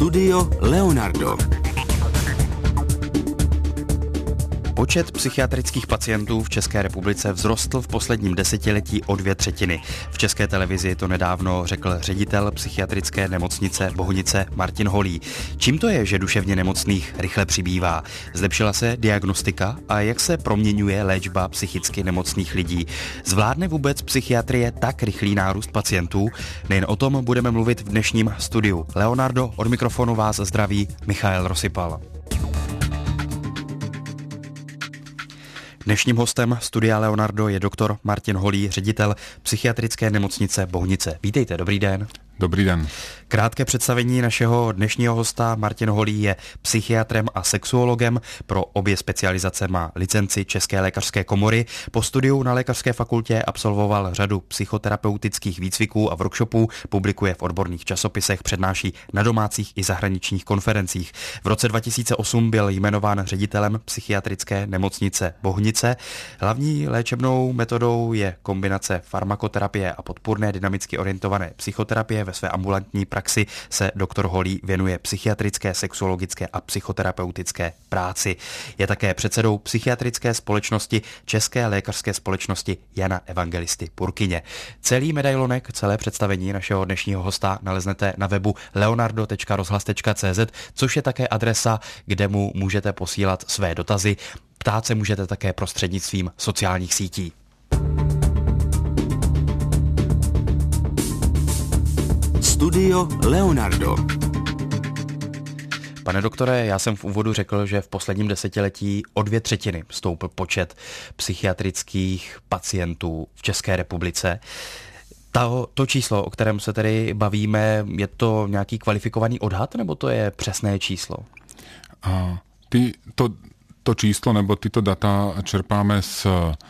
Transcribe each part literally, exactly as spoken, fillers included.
Studio Leonardo. Počet psychiatrických pacientů v České republice vzrostl v posledním desetiletí o dvě třetiny. V České televizi to nedávno řekl ředitel psychiatrické nemocnice Bohunice Martin Holý. Čím to je, že duševně nemocných rychle přibývá? Zlepšila se diagnostika a jak se proměňuje léčba psychicky nemocných lidí? Zvládne vůbec psychiatrie tak rychlý nárůst pacientů? Nejen o tom budeme mluvit v dnešním studiu Leonardo. Od mikrofonu vás zdraví Michael Rosypal. Dnešním hostem studia Leonardo je doktor Martin Holý, ředitel psychiatrické nemocnice Bohunice. Vítejte, dobrý den. Dobrý den. Krátké představení našeho dnešního hosta. Martin Holý je psychiatrem a sexuologem. Pro obě specializace má licenci České lékařské komory. Po studiu na lékařské fakultě absolvoval řadu psychoterapeutických výcviků a workshopů, publikuje v odborných časopisech, přednáší na domácích i zahraničních konferencích. V roce dva tisíce osm byl jmenován ředitelem psychiatrické nemocnice Bohunice. Hlavní léčebnou metodou je kombinace farmakoterapie a podpůrné dynamicky orientované psychoterapie. Ve své ambulantní praxi se doktor Holý věnuje psychiatrické, sexuologické a psychoterapeutické práci. Je také předsedou psychiatrické společnosti České lékařské společnosti Jana Evangelisty Purkyně. Celý medailonek, celé představení našeho dnešního hosta naleznete na webu leonardo tečka rozhlas tečka cé zet, což je také adresa, kde mu můžete posílat své dotazy. Ptát se můžete také prostřednictvím sociálních sítí. Studio Leonardo. Pane doktore, já jsem v úvodu řekl, že v posledním desetiletí o dvě třetiny stoupl počet psychiatrických pacientů v České republice. To, to číslo, o kterém se tedy bavíme, je to nějaký kvalifikovaný odhad, nebo to je přesné číslo? A ty, to, to číslo nebo tyto data čerpáme z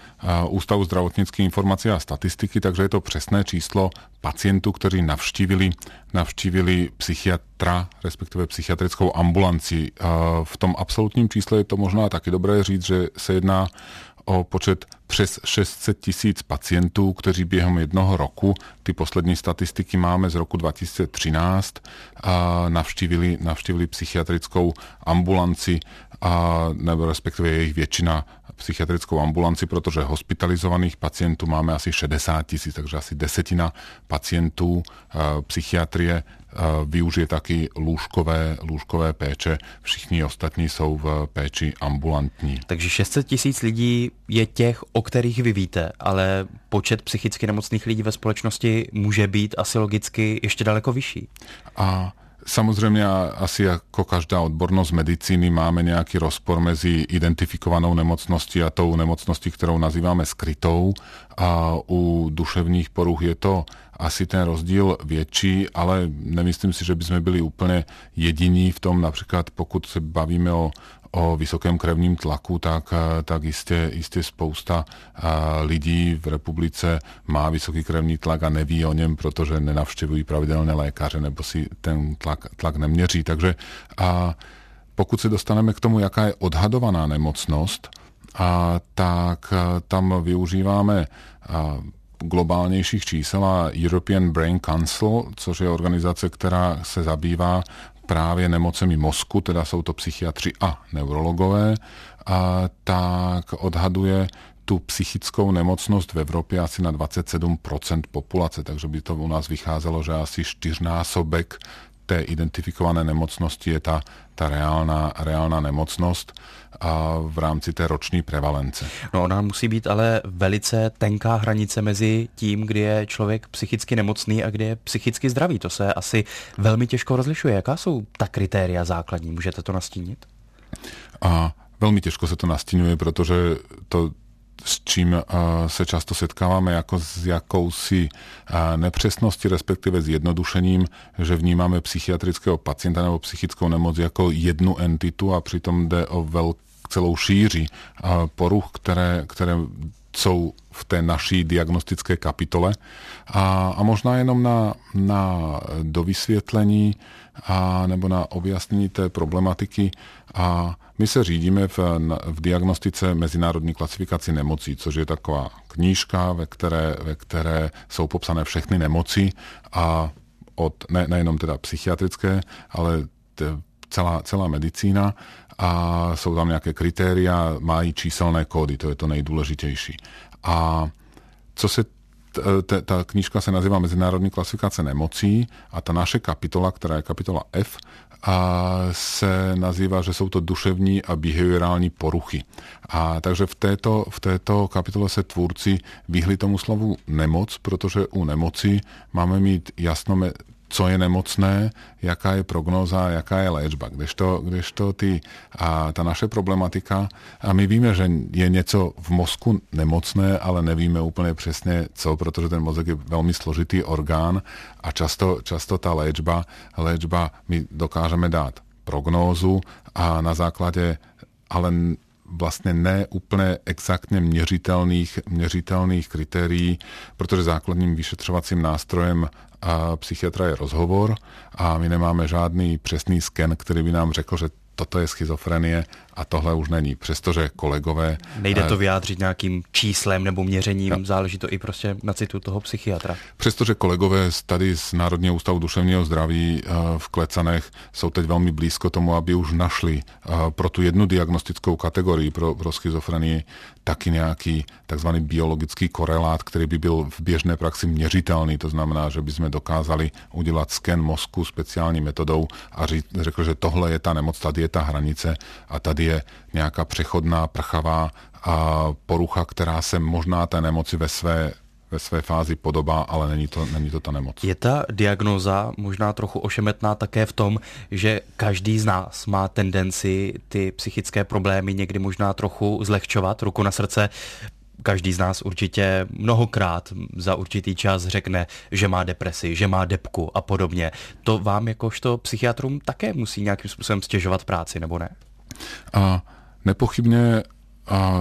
Ústavu zdravotnických informací a statistiky, takže je to přesné číslo pacientů, kteří navštívili, navštívili psychiatra, respektive psychiatrickou ambulanci. V tom absolutním čísle je to možná taky dobré říct, že se jedná o počet přes šest set tisíc pacientů, kteří během jednoho roku, ty poslední statistiky máme z roku dva tisíce třináct, navštívili, navštívili psychiatrickou ambulanci, a, nebo respektive jejich většina psychiatrickou ambulanci, protože hospitalizovaných pacientů máme asi šedesát tisíc, takže asi desetina pacientů e, psychiatrie e, využije taky lůžkové, lůžkové péče. Všichni ostatní jsou v péči ambulantní. Takže šest set tisíc lidí je těch, o kterých vy víte, ale počet psychicky nemocných lidí ve společnosti může být asi logicky ještě daleko vyšší. A samozřejmě asi jako každá odbornost medicíny máme nějaký rozpor mezi identifikovanou nemocností a tou nemocností, kterou nazýváme skrytou. A u duševních poruch je to asi ten rozdíl větší, ale nemyslím si, že bychom byli úplně jediní v tom, například pokud se bavíme o o vysokém krevním tlaku, tak, tak jistě, jistě spousta lidí v republice má vysoký krevní tlak a neví o něm, protože nenavštěvují pravidelné lékaře nebo si ten tlak, tlak neměří. Takže a pokud se dostaneme k tomu, jaká je odhadovaná nemocnost, a tak tam využíváme a, globálnějších čísel a European Brain Council, což je organizace, která se zabývá právě nemocemi mozku, teda jsou to psychiatři a neurologové, a tak odhaduje tu psychickou nemocnost v Evropě asi na dvacet sedm procent populace, takže by to u nás vycházelo, že asi čtyřnásobek té identifikované nemocnosti je ta, ta reálná, reálná nemocnost a v rámci té roční prevalence. No ona musí být ale velice tenká hranice mezi tím, kdy je člověk psychicky nemocný a kdy je psychicky zdravý. To se asi velmi těžko rozlišuje. Jaká jsou ta kritéria základní? Můžete to nastínit? A velmi těžko se to nastínuje, protože to, s čím uh, se často setkáváme jako s jakousi uh, nepřesností, respektive zjednodušením, že vnímáme psychiatrického pacienta nebo psychickou nemoc jako jednu entitu a přitom jde o velk, celou šíři uh, poruch, které, které jsou v té naší diagnostické kapitole. A, a možná jenom na, na dovysvětlení a, nebo na objasnění té problematiky. A my se řídíme v, v diagnostice mezinárodní klasifikaci nemocí, což je taková knížka, ve které, ve které jsou popsané všechny nemoci a od, ne, nejenom teda psychiatrické, ale celá, celá medicína a jsou tam nějaké kritéria, mají číselné kódy, to je to nejdůležitější. A co se t- ta knížka se nazývá Mezinárodní klasifikace nemocí a ta naše kapitola, která je kapitola F, a se nazývá, že jsou to duševní a behaviorální poruchy. A takže v této, v této kapitole se tvůrci vyhli tomu slovu nemoc, protože u nemoci máme mít jasno, co je nemocné, jaká je prognóza, jaká je léčba. Kdežto, kdežto ty, a ta naše problematika, a my víme, že je něco v mozku nemocné, ale nevíme úplně přesně co, protože ten mozek je velmi složitý orgán a často, často ta léčba, léčba my dokážeme dát prognózu a na základě, ale vlastně ne úplně exaktně měřitelných, měřitelných kritérií, protože základním vyšetřovacím nástrojem a psychiatra je rozhovor a my nemáme žádný přesný sken, který by nám řekl, že toto je schizofrenie a tohle už není. Přestože kolegové... Nejde to vyjádřit nějakým číslem nebo měřením, no. Záleží to i prostě na citu toho psychiatra. Přestože kolegové tady z Národního ústavu duševního zdraví v Klecanech jsou teď velmi blízko tomu, aby už našli pro tu jednu diagnostickou kategorii pro, pro schizofrenii taky nějaký takzvaný biologický korelát, který by byl v běžné praxi měřitelný. To znamená, že bychom dokázali udělat sken mozku speciální metodou a říct, řekl, že tohle je ta nemoc, tady je ta hranice a tady je nějaká přechodná prchavá a porucha, která se možná té nemoci ve své, ve své fázi podobá, ale není to, není to ta nemoc. Je ta diagnóza možná trochu ošemetná také v tom, že každý z nás má tendenci ty psychické problémy někdy možná trochu zlehčovat, ruku na srdce. Každý z nás určitě mnohokrát za určitý čas řekne, že má depresi, že má depku a podobně. To vám jakožto psychiatrům také musí nějakým způsobem stěžovat práci, nebo ne? A nepochybně a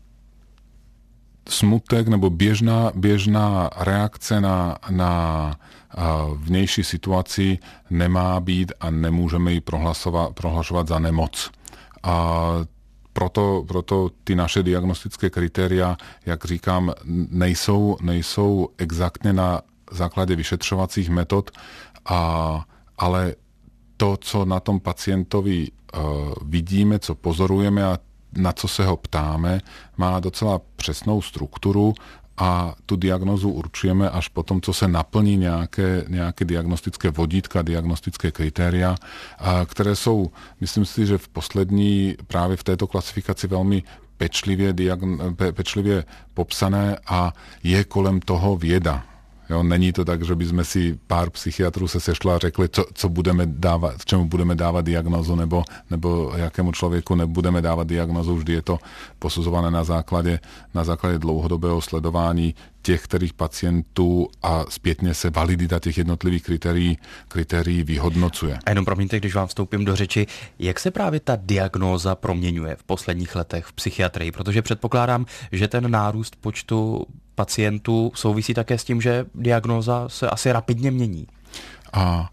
smutek nebo běžná, běžná reakce na, na vnější situaci nemá být a nemůžeme ji prohlašovat za nemoc. A Proto, proto ty naše diagnostické kritéria, jak říkám, nejsou, nejsou exaktně na základě vyšetřovacích metod, a, ale to, co na tom pacientovi uh, vidíme, co pozorujeme a na co se ho ptáme, má docela přesnou strukturu a tu diagnózu určujeme až potom, co se naplní nějaké, nějaké diagnostické vodítka, diagnostické kritéria, a které jsou, myslím si, že v poslední, právě v této klasifikaci velmi pečlivě, diagn- pe- pečlivě popsané a je kolem toho věda. Jo, není to tak, že bychom si pár psychiatrů se sešli a řekli, co, co budeme dávat, čemu budeme dávat diagnózu, nebo, nebo jakému člověku nebudeme dávat diagnózu. Vždy je to posuzované na základě, na základě dlouhodobého sledování těch, kterých pacientů a zpětně se validita těch jednotlivých kritérií, kritérií vyhodnocuje. A jenom promiňte, když vám vstoupím do řeči, jak se právě ta diagnóza proměňuje v posledních letech v psychiatrii, protože předpokládám, že ten nárůst počtu pacientů souvisí také s tím, že diagnóza se asi rapidně mění. A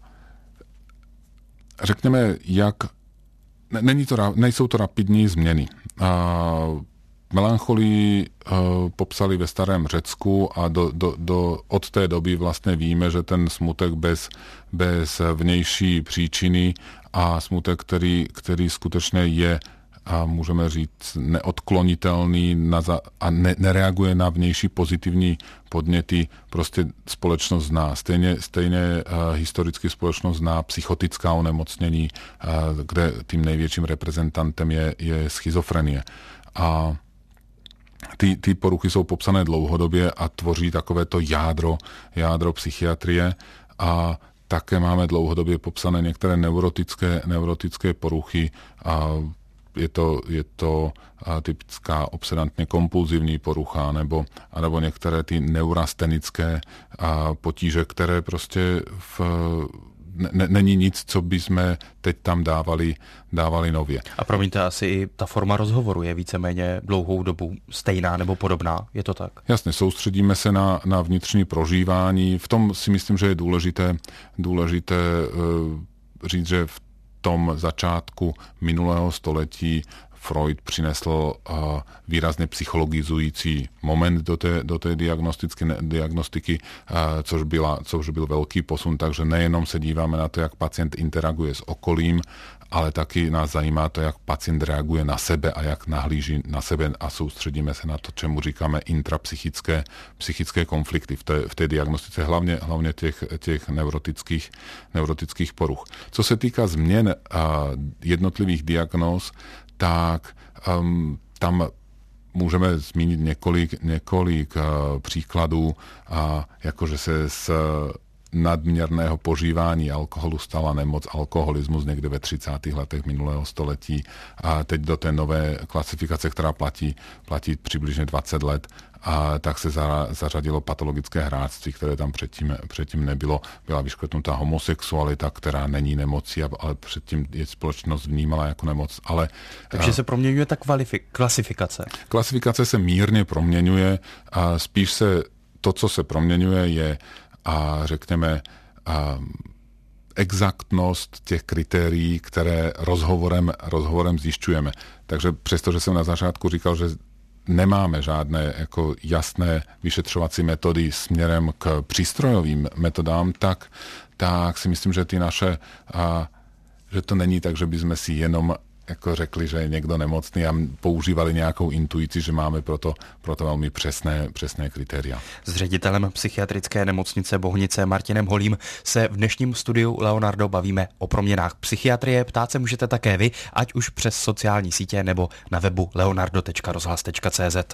řekněme, jak není to, nejsou to rapidní změny. A melancholii uh, popsali ve starém Řecku a do, do, do, od té doby vlastně víme, že ten smutek bez, bez vnější příčiny a smutek, který, který skutečně je a můžeme říct neodklonitelný na za, a ne, nereaguje na vnější pozitivní podněty, prostě společnost zná. Stejně, stejně uh, historicky společnost zná psychotická onemocnění, uh, kde tím největším reprezentantem je, je schizofrenie. A ty, ty poruchy jsou popsané dlouhodobě a tvoří takovéto jádro, jádro psychiatrie a také máme dlouhodobě popsané některé neurotické, neurotické poruchy a je to, je to typická obsedantně kompulzivní porucha nebo, nebo některé ty neurastenické potíže, které prostě v, ne, není nic, co bychom teď tam dávali, dávali nově. A promiňte, asi i ta forma rozhovoru je víceméně dlouhou dobu stejná nebo podobná, je to tak? Jasně, soustředíme se na, na vnitřní prožívání. V tom si myslím, že je důležité, důležité uh, říct, že v tom začátku minulého století Freud přinesl výrazně psychologizující moment do té, do té diagnostiky, což, byla, což byl velký posun, takže nejenom se díváme na to, jak pacient interaguje s okolím, ale taky nás zajímá to, jak pacient reaguje na sebe a jak nahlíží na sebe a soustředíme se na to, čemu říkáme intrapsychické psychické konflikty v té, v té diagnostice, hlavně, hlavně těch, těch neurotických, neurotických poruch. Co se týká změn a, jednotlivých diagnóz, tak um, tam můžeme zmínit několik, několik uh, příkladů, uh, jakože se s nadměrného požívání alkoholu stala nemoc alkoholismus někde ve třicátých letech minulého století a teď do té nové klasifikace, která platí, platí přibližně dvacet let, a tak se za, zařadilo patologické hráčství, které tam předtím, předtím nebylo. Byla vyškrtnutá homosexualita, která není nemocí, ale předtím je společnost vnímala jako nemoc. Ale, Takže se proměňuje ta kvalifik- klasifikace? Klasifikace se mírně proměňuje a spíš se to, co se proměňuje, je a řekněme a exaktnost těch kritérií, které rozhovorem, rozhovorem zjišťujeme. Takže přestože jsem na začátku říkal, že nemáme žádné jako jasné vyšetřovací metody směrem k přístrojovým metodám, tak, tak si myslím, že ty naše, a, že to není tak, že bychom si jenom jako řekli, že je někdo nemocný a používali nějakou intuici, že máme proto, proto velmi přesné, přesné kritéria. S ředitelem psychiatrické nemocnice Bohnice Martinem Holým se v dnešním studiu Leonardo bavíme o proměnách psychiatrie. Ptát se můžete také vy, ať už přes sociální sítě nebo na webu leonardo tečka rozhlas tečka cé zet.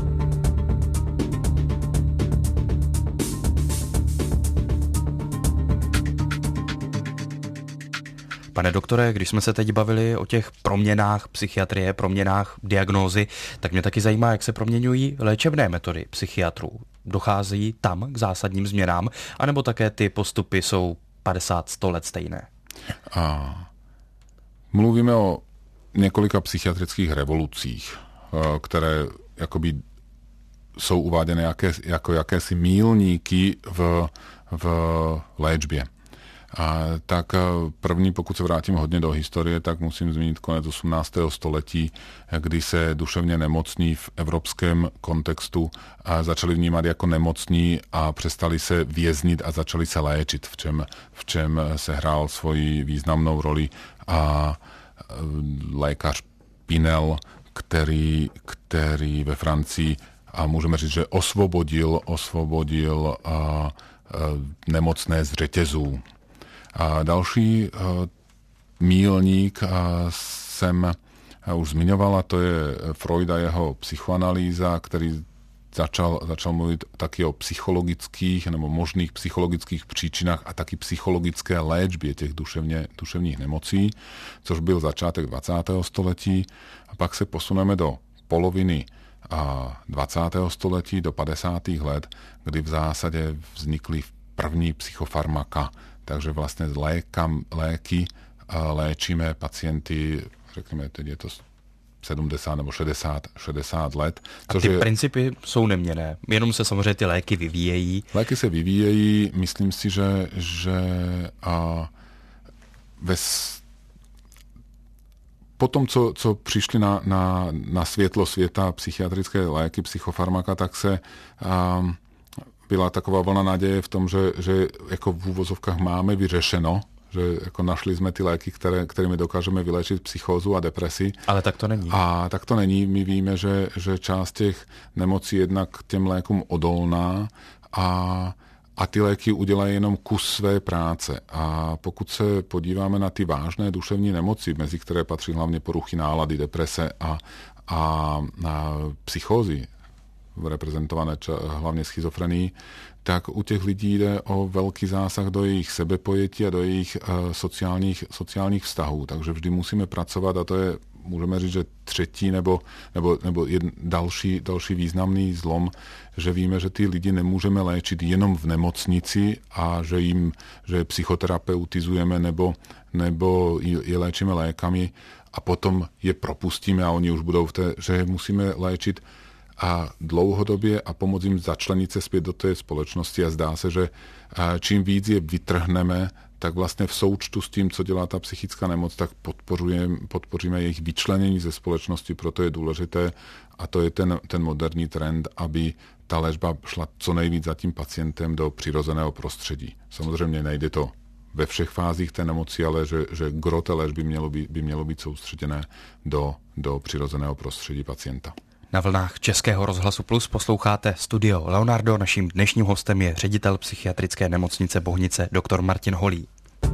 Pane doktore, když jsme se teď bavili o těch proměnách psychiatrie, proměnách diagnózy, tak mě taky zajímá, jak se proměňují léčebné metody psychiatrů. Dochází tam k zásadním změnám, anebo také ty postupy jsou padesát sto let stejné? A mluvíme o několika psychiatrických revolucích, které jakoby jsou uváděny jaké, jako jakési mílníky v, v léčbě. A tak první, pokud se vrátím hodně do historie, tak musím zmínit konec osmnáctého století, kdy se duševně nemocní v evropském kontextu začali vnímat jako nemocní a přestali se věznit a začali se léčit, v čem, v čem se hrál svoji významnou roli a lékař Pinel, který, který ve Francii, a můžeme říct, že osvobodil, osvobodil a, a, nemocné z řetězů. A další uh, mílník uh, jsem uh, už zmiňovala, to je Freud a jeho psychoanalýza, který začal, začal mluvit taky o psychologických nebo možných psychologických příčinách a taky psychologické léčbě těch duševně, duševních nemocí, což byl začátek dvacátého století. A pak se posuneme do poloviny dvacátého století, do padesátých let, kdy v zásadě vznikly první psychofarmaka. Takže vlastně lékam, léky léčíme pacienty, řekněme, teď je to sedmdesát nebo šedesát, šedesát let. A ty je, principy jsou neměnné, jenom se samozřejmě ty léky vyvíjejí. Léky se vyvíjejí, myslím si, že, že a ve, po tom, co, co přišli na, na, na světlo světa psychiatrické léky, psychofarmaka, tak se a, byla taková vlna naděje v tom, že, že jako v úvozovkách máme vyřešeno, že jako našli jsme ty léky, které, kterými dokážeme vyléčit psychózu a depresi. Ale tak to není. A tak to není. My víme, že, že část těch nemocí jednak těm lékům odolná a, a ty léky udělají jenom kus své práce. A pokud se podíváme na ty vážné duševní nemoci, mezi které patří hlavně poruchy nálady, deprese a, a, a psychózy, reprezentované č- hlavně schizofrenii, tak u těch lidí jde o velký zásah do jejich sebepojetí a do jejich uh, sociálních, sociálních vztahů. Takže vždy musíme pracovat a to je, můžeme říct, že třetí nebo, nebo, nebo jedn, další, další významný zlom, že víme, že ty lidi nemůžeme léčit jenom v nemocnici a že jim že je psychoterapeutizujeme nebo, nebo je léčíme lékami a potom je propustíme a oni už budou v té, že musíme léčit a dlouhodobě a pomoct jim začlenit se zpět do té společnosti a zdá se, že čím víc je vytrhneme, tak vlastně v součtu s tím, co dělá ta psychická nemoc, tak podpoříme jejich vyčlenění ze společnosti, proto je důležité, a to je ten, ten moderní trend, aby ta léčba šla co nejvíc za tím pacientem do přirozeného prostředí. Samozřejmě nejde to ve všech fázích té nemoci, ale že, že gro té léčby mělo být, by mělo být soustředěné do, do přirozeného prostředí pacienta. Na vlnách Českého rozhlasu Plus posloucháte Studio Leonardo. Naším dnešním hostem je ředitel psychiatrické nemocnice Bohnice doktor Martin Holý.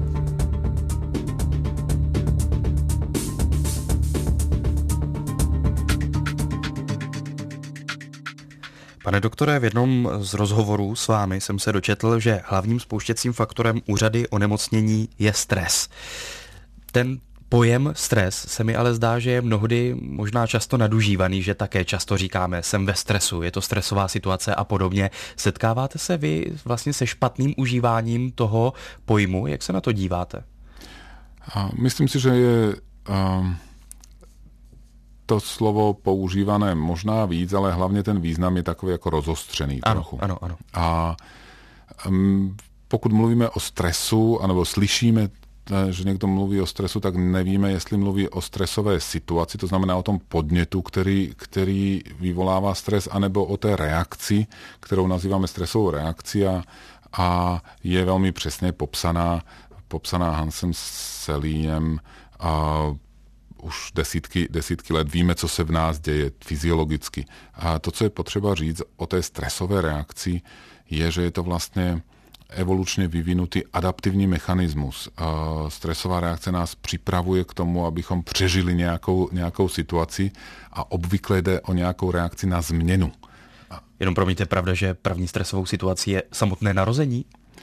Pane doktore, v jednom z rozhovorů s vámi jsem se dočetl, že hlavním spouštěcím faktorem u řady onemocnění je stres. Ten pojem stres se mi ale zdá, že je mnohdy možná často nadužívaný, že také často říkáme, jsem ve stresu, je to stresová situace a podobně. Setkáváte se vy vlastně se špatným užíváním toho pojmu? Jak se na to díváte? A myslím si, že je um, to slovo používané možná víc, ale hlavně ten význam je takový jako rozostřený ano, trochu. Ano, ano. A um, pokud mluvíme o stresu, anebo slyšíme, že někdo mluví o stresu, tak nevíme, jestli mluví o stresové situaci, to znamená o tom podnětu, který, který vyvolává stres, anebo o té reakci, kterou nazýváme stresovou reakcí a, a je velmi přesně popsaná, popsaná Hansem Selinem a už desítky, desítky let. Víme, co se v nás děje fyziologicky. A to, co je potřeba říct o té stresové reakci, je, že je to vlastně evolučně vyvinutý adaptivní mechanismus. Stresová reakce nás připravuje k tomu, abychom přežili nějakou, nějakou situaci a obvykle jde o nějakou reakci na změnu. Jenom promiňte, pravda, že první stresovou situací je samotné narození?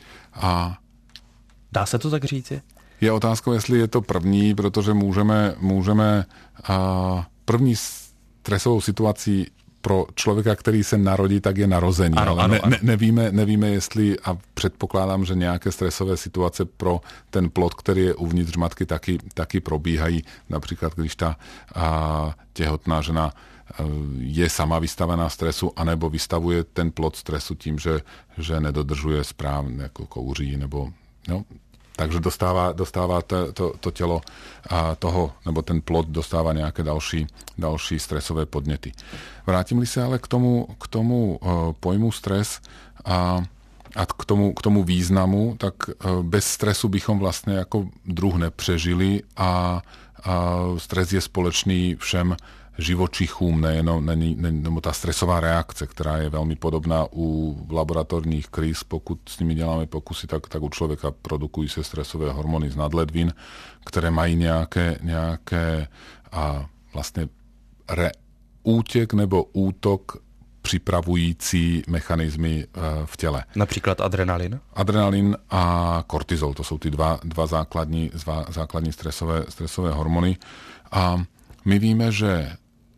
A dá se to tak říci? Je otázkou, jestli je to první, protože můžeme, můžeme a první stresovou situací pro člověka, který se narodí, tak je narození. Ano, ale ano, ne, ano. Ne, nevíme, nevíme, jestli, a předpokládám, že nějaké stresové situace pro ten plod, který je uvnitř matky, taky, taky probíhají. Například, když ta a, těhotná žena a, je sama vystavená stresu, anebo vystavuje ten plod stresu tím, že, že nedodržuje správně, jako kouří, nebo no, takže dostává, dostává to, to, to tělo a toho, nebo ten plod dostává nějaké další, další stresové podněty. Vrátím-li se ale k tomu, k tomu uh, pojmu stres a, a k, tomu, k tomu významu, tak uh, bez stresu bychom vlastně jako druh nepřežili a, a stres je společný všem živočichům, nejenom, není, nebo ta stresová reakce, která je velmi podobná u laboratorních kríz, pokud s nimi děláme pokusy, tak, tak u člověka produkují se stresové hormony z nadledvin, které mají nějaké, nějaké a vlastně re, útěk nebo útok připravující mechanismy v těle. Například adrenalin? Adrenalin a kortizol, to jsou ty dva, dva základní, dva základní stresové, stresové hormony. A my víme, že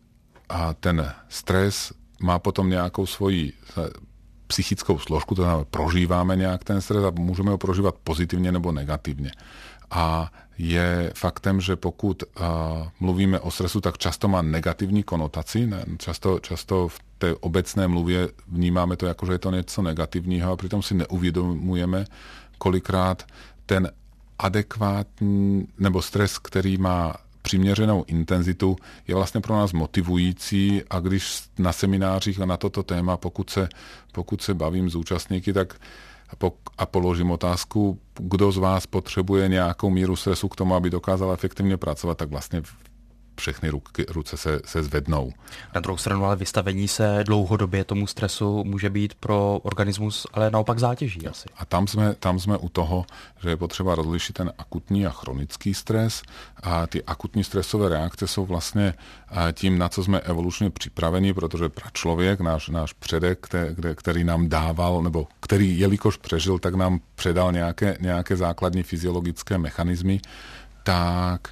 a ten stres má potom nějakou svoji psychickou složku, to znamená, prožíváme nějak ten stres a můžeme ho prožívat pozitivně nebo negativně. A je faktem, že pokud uh, mluvíme o stresu, tak často má negativní konotaci. Ne? Často, často v té obecné mluvě vnímáme to jako, že je to něco negativního a přitom si neuvědomujeme, kolikrát ten adekvátní nebo stres, který má přiměřenou intenzitu, je vlastně pro nás motivující a když na seminářích a na toto téma, pokud se, pokud se bavím s účastníky, tak a položím otázku, kdo z vás potřebuje nějakou míru stresu k tomu, aby dokázal efektivně pracovat, tak vlastně všechny ruky, ruce se, se zvednou. Na druhou stranu ale vystavení se dlouhodobě tomu stresu může být pro organismus ale naopak zátěží asi. A tam jsme, tam jsme u toho, že je potřeba rozlišit ten akutní a chronický stres. A ty akutní stresové reakce jsou vlastně tím, na co jsme evolučně připraveni, protože pračlověk, náš, náš předek, který nám dával, nebo který jelikož přežil, tak nám předal nějaké, nějaké základní fyziologické mechanismy, tak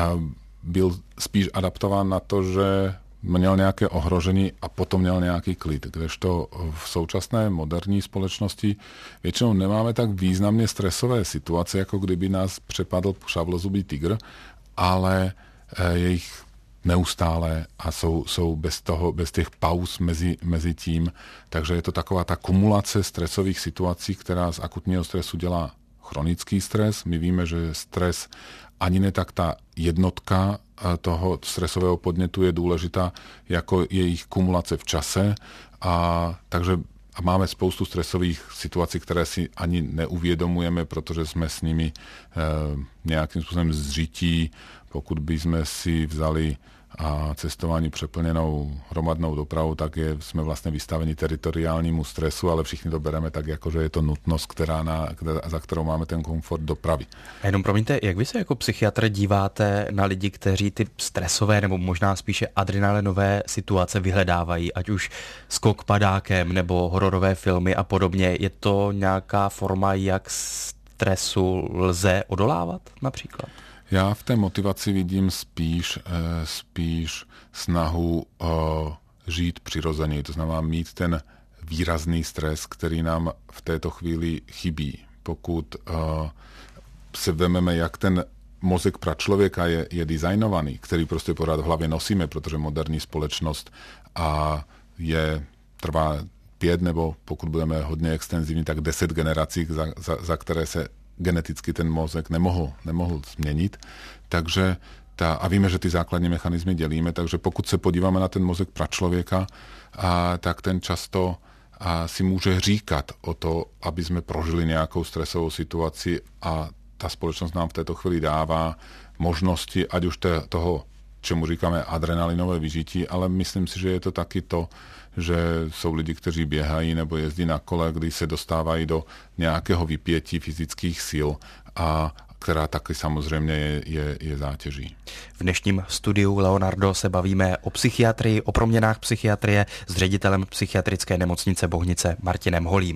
byl spíš adaptován na to, že měl nějaké ohrožení a potom měl nějaký klid. Kdežto v současné moderní společnosti většinou nemáme tak významně stresové situace, jako kdyby nás přepadl šavlozubý tygr, ale je jich neustále a jsou, jsou bez toho, bez těch pauz mezi, mezi tím. Takže je to taková ta kumulace stresových situací, která z akutního stresu dělá chronický stres. My víme, že stres ani ne tak tá jednotka toho stresového podnetu je důležitá, jako je ich kumulace v čase. A takže a máme spoustu stresových situací, které si ani neuvědomujeme, protože jsme s nimi e, nějakým způsobem zžití. Pokud by sme si vzali a cestování přeplněnou hromadnou dopravou, tak je, jsme vlastně vystaveni teritoriálnímu stresu, ale všichni to bereme tak, jako že je to nutnost, která na, za kterou máme ten komfort dopravy. A jenom promiňte, jak vy se jako psychiatr díváte na lidi, kteří ty stresové nebo možná spíše adrenalinové situace vyhledávají, ať už skok padákem nebo hororové filmy a podobně. Je to nějaká forma, jak stresu lze odolávat například? Já v té motivaci vidím spíš, spíš snahu žít přirozeně, to znamená mít ten výrazný stres, který nám v této chvíli chybí. Pokud se vememe, jak ten mozek pra člověka je, je designovaný, který prostě pořád v hlavě nosíme, protože moderní společnost a je, trvá pět nebo pokud budeme hodně extenzivní, tak deset generací, za, za, za které se geneticky ten mozek nemohl, nemohl změnit. Takže ta, a víme, že ty základní mechanismy dělíme, takže pokud se podíváme na ten mozek pračlověka, a, tak ten často a, si může říkat o to, aby jsme prožili nějakou stresovou situaci a ta společnost nám v této chvíli dává možnosti, ať už te, toho, čemu říkáme adrenalinové vyžití, ale myslím si, že je to taky to, že jsou lidi, kteří běhají nebo jezdí na kole, kdy se dostávají do nějakého vypětí fyzických sil, a která taky samozřejmě je, je, je zátěží. V dnešním studiu Leonardo se bavíme o psychiatrii, o proměnách psychiatrie s ředitelem psychiatrické nemocnice Bohnice Martinem Holým.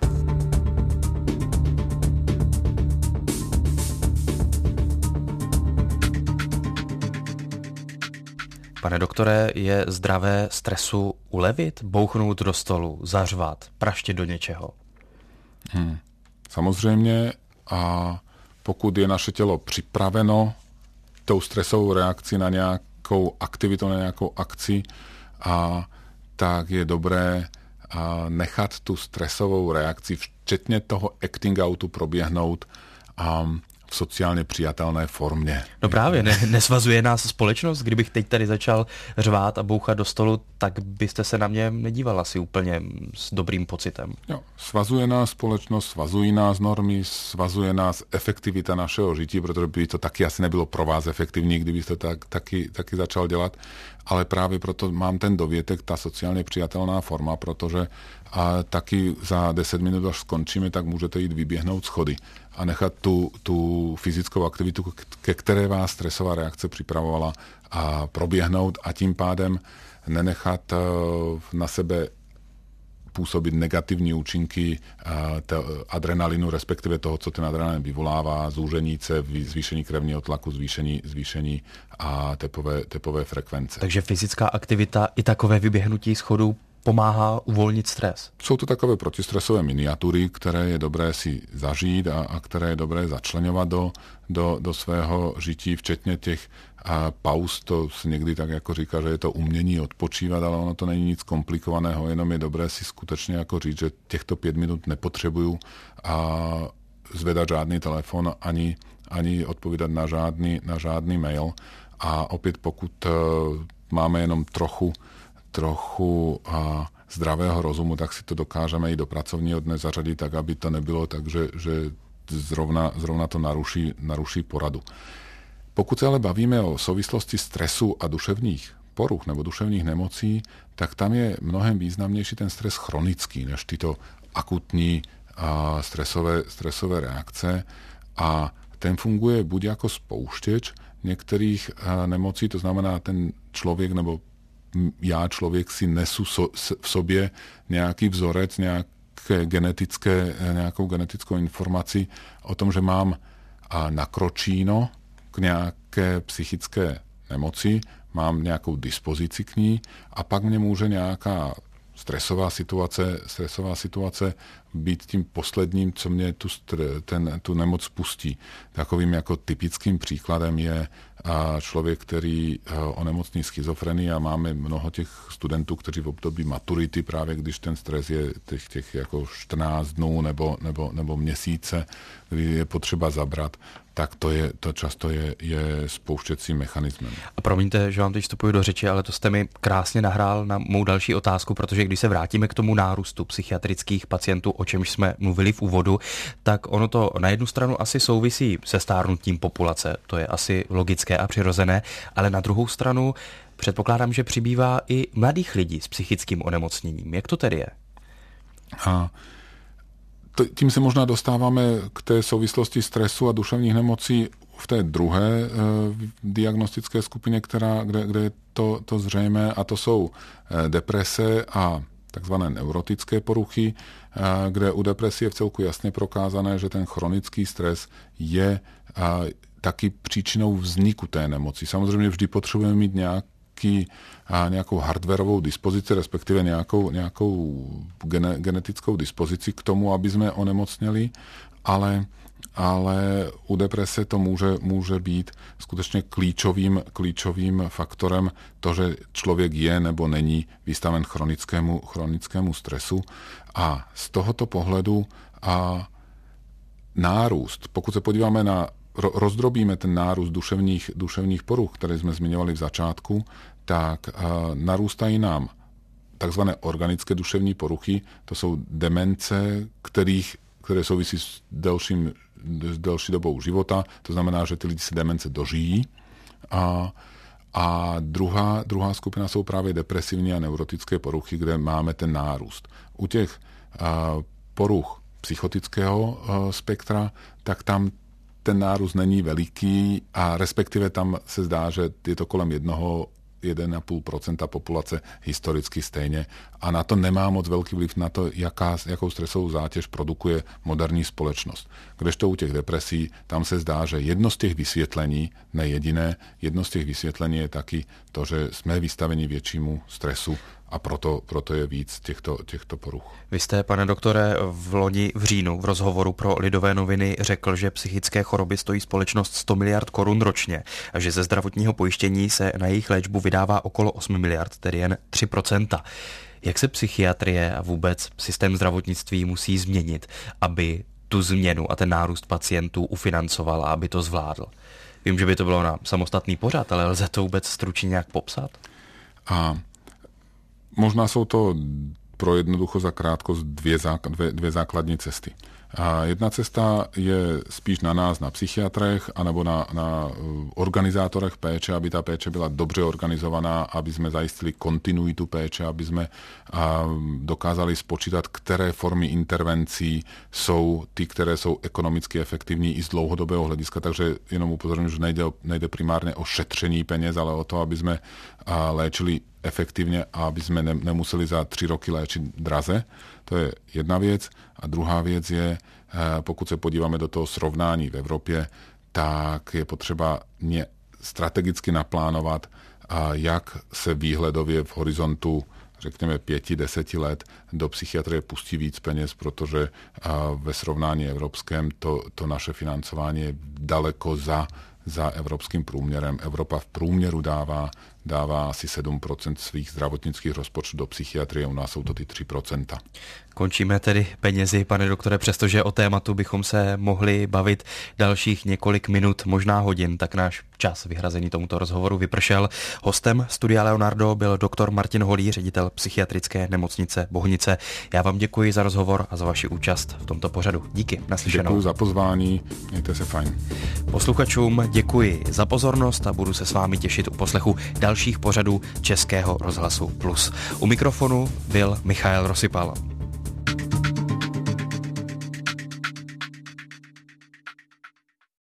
Pane doktore, je zdravé stresu ulevit, bouchnout do stolu, zařvat, praštit do něčeho? Hmm. Samozřejmě, a pokud je naše tělo připraveno tou stresovou reakcí na nějakou aktivitu, na nějakou akci, a tak je dobré a nechat tu stresovou reakci, včetně toho acting outu, proběhnout a v sociálně přijatelné formě. No právě, ne, nesvazuje nás společnost? Kdybych teď tady začal řvát a bouchat do stolu, tak byste se na mě nedíval asi úplně s dobrým pocitem. Jo, svazuje nás společnost, svazují nás normy, svazuje nás efektivita našeho žití, protože by to taky asi nebylo pro vás efektivní, kdybyste to tak, taky, taky začal dělat, ale právě proto mám ten dovětek, ta sociálně přijatelná forma, protože a taky za deset minut, až skončíme, tak můžete jít vyběhnout schody a nechat tu, tu fyzickou aktivitu, ke které vás stresová reakce připravovala, a proběhnout, a tím pádem nenechat na sebe působit negativní účinky adrenalinu, respektive toho, co ten adrenalin vyvolává, zúženice, zvýšení krevního tlaku, zvýšení, zvýšení a tepové, tepové frekvence. Takže fyzická aktivita i takové vyběhnutí schodů pomáhá uvolnit stres. Jsou to takové protistresové miniatury, které je dobré si zažít a, a které je dobré začleňovat do, do, do svého žití, včetně těch a pauz. To se někdy tak jako říká, že je to umění odpočívat, ale ono to není nic komplikovaného, jenom je dobré si skutečně jako říct, že těchto pět minut nepotřebuju a zvedat žádný telefon, ani, ani odpovídat na žádný, na žádný mail. A opět pokud uh, máme jenom trochu trochu a, zdravého rozumu, tak si to dokážeme i do pracovního dne zařadit tak, aby to nebylo tak, že, že zrovna, zrovna to naruší, naruší poradu. Pokud se ale bavíme o souvislosti stresu a duševních poruch nebo duševních nemocí, tak tam je mnohem významnější ten stres chronický, než tyto akutní a, stresové, stresové reakce, a ten funguje buď jako spouštěč některých a, nemocí, to znamená ten člověk nebo já, člověk, si nesu so, v sobě nějaký vzorec, nějaké genetické, nějakou genetickou informaci o tom, že mám nakročíno k nějaké psychické nemoci, mám nějakou dispozici k ní, a pak mě může nějaká stresová situace, stresová situace být tím posledním, co mě tu, ten, tu nemoc spustí. Takovým jako typickým příkladem je člověk, který onemocní schizofrenii a máme mnoho těch studentů, kteří v období maturity, právě když ten stres je těch, těch jako čtrnáct dnů nebo, nebo, nebo měsíce, kdy je potřeba zabrat, tak to, je, to často je, je spouštěcím mechanismem. A promiňte, že vám teď vstupuji do řeči, ale to jste mi krásně nahrál na mou další otázku, protože když se vrátíme k tomu nárůstu psychiatrických pacientů, o čemž jsme mluvili v úvodu, tak ono to na jednu stranu asi souvisí se stárnutím populace, to je asi logické a přirozené, ale na druhou stranu předpokládám, že přibývá i mladých lidí s psychickým onemocněním. Jak to tedy je? A tím se možná dostáváme k té souvislosti stresu a duševních nemocí v té druhé e, diagnostické skupině, která, kde, kde je to, to zřejmé, a to jsou e, deprese a takzvané neurotické poruchy, e, kde u depresie je v celku jasně prokázané, že ten chronický stres je e, taky příčinou vzniku té nemoci. Samozřejmě vždy potřebujeme mít nějak a nějakou hardwarovou dispozici, respektive nějakou, nějakou gene, genetickou dispozici k tomu, aby jsme onemocněli, ale, ale u deprese to může, může být skutečně klíčovým, klíčovým faktorem to, že člověk je nebo není vystaven chronickému, chronickému stresu. A z tohoto pohledu a nárůst, pokud se podíváme na rozdrobíme ten nárůst duševních, duševních poruch, které jsme zmiňovali v začátku, tak uh, narůstají nám takzvané organické duševní poruchy, to jsou demence, kterých, které souvisí s, delším, s delší dobou života, to znamená, že ty lidi se demence dožijí. A, a druhá, druhá skupina jsou právě depresivní a neurotické poruchy, kde máme ten nárůst. U těch uh, poruch psychotického uh, spektra, tak tam ten nárůst není veliký a respektive tam se zdá, že je to kolem jednoho, jeden a půl procenta populace historicky stejně a na to nemá moc velký vliv na to, jaká, jakou stresovou zátěž produkuje moderní společnost. Kdežto u těch depresí, tam se zdá, že jedno z těch vysvětlení, ne jediné, jedno z těch vysvětlení je taky to, že jsme vystaveni většímu stresu a proto, proto je víc těchto, těchto poruch. Vy jste, pane doktore, v loni v říjnu v rozhovoru pro Lidové noviny řekl, že psychické choroby stojí společnost sto miliard korun ročně a že ze zdravotního pojištění se na jejich léčbu vydává okolo osm miliard, tedy jen tři procenta. Jak se psychiatrie a vůbec systém zdravotnictví musí změnit, aby tu změnu a ten nárůst pacientů ufinancoval a aby to zvládl? Vím, že by to bylo na samostatný pořad, ale lze to vůbec stručně nějak popsat? A možná jsou to pro jednoducho za krátkost dvě, dvě, dvě základní cesty. A jedna cesta je spíš na nás, na psychiatrech, anebo na, na organizátorech péče, aby ta péče byla dobře organizovaná, aby jsme zajistili kontinuitu péče, aby jsme a, dokázali spočítat, které formy intervencí jsou ty, které jsou ekonomicky efektivní i z dlouhodobého hlediska. Takže jenom upozorňuji, že nejde, nejde primárně o šetření peněz, ale o to, aby jsme a, léčili efektivně a aby jsme ne, nemuseli za tři roky léčit draze. To je jedna věc. A druhá věc je, pokud se podíváme do toho srovnání v Evropě, tak je potřeba strategicky naplánovat, jak se výhledově v horizontu, řekněme, pěti, deseti let do psychiatrie pustí víc peněz, protože ve srovnání evropském to, to naše financování je daleko za za evropským průměrem. Evropa v průměru dává, dává asi sedm procent svých zdravotnických rozpočtů do psychiatrie, u nás jsou to ty tři procenta. Končíme tedy penězi, pane doktore, přestože o tématu bychom se mohli bavit dalších několik minut, možná hodin, tak náš čas vyhrazený tomuto rozhovoru vypršel. Hostem Studia Leonardo byl doktor Martin Holý, ředitel psychiatrické nemocnice Bohnice. Já vám děkuji za rozhovor a za vaši účast v tomto pořadu. Díky, naslyšenou. Děkuji za pozvání, mějte se fajn. Posluchačům děkuji za pozornost a budu se s vámi těšit u poslechu dalších pořadů Českého rozhlasu Plus. U mikrofonu byl Michael Rosypal.